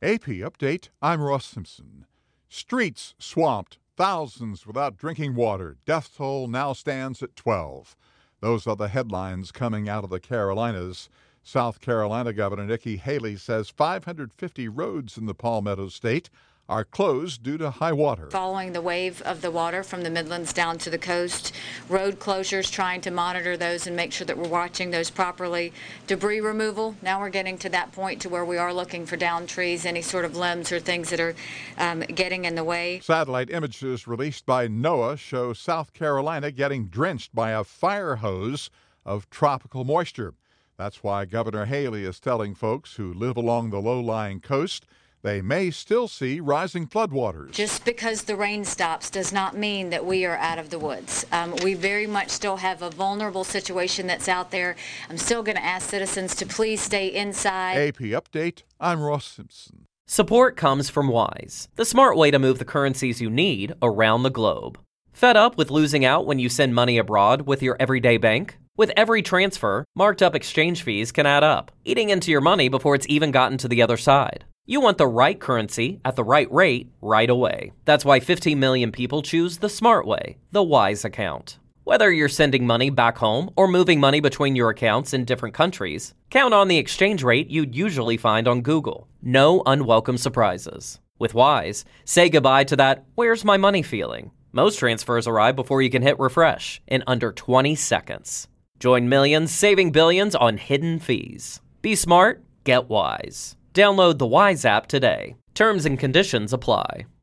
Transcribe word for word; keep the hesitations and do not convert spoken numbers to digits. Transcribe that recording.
A P Update, I'm Ross Simpson. Streets swamped, thousands without drinking water. Death toll now stands at twelve. Those are the headlines coming out of the Carolinas. South Carolina Governor Nikki Haley says five hundred fifty roads in the Palmetto State are closed due to high water. Following the wave of the water from the Midlands down to the coast, road closures, trying to monitor those and make sure that we're watching those properly. Debris removal, now we're getting to that point to where we are looking for downed trees, any sort of limbs or things that are um, getting in the way. Satellite images released by NOAA show South Carolina getting drenched by a fire hose of tropical moisture. That's why Governor Haley is telling folks who live along the low-lying coast they may still see rising floodwaters. Just because the rain stops does not mean that we are out of the woods. Um, we very much still have a vulnerable situation that's out there. I'm still going to ask citizens to please stay inside. A P Update, I'm Ross Simpson. Support comes from Wise, the smart way to move the currencies you need around the globe. Fed up with losing out when you send money abroad with your everyday bank? With every transfer, marked up exchange fees can add up, eating into your money before it's even gotten to the other side. You want the right currency at the right rate right away. That's why fifteen million people choose the smart way, the Wise account. Whether you're sending money back home or moving money between your accounts in different countries, count on the exchange rate you'd usually find on Google. No unwelcome surprises. With Wise, say goodbye to that "where's my money" feeling. Most transfers arrive before you can hit refresh in under twenty seconds. Join millions saving billions on hidden fees. Be smart, get Wise. Download the Wise app today. Terms and conditions apply.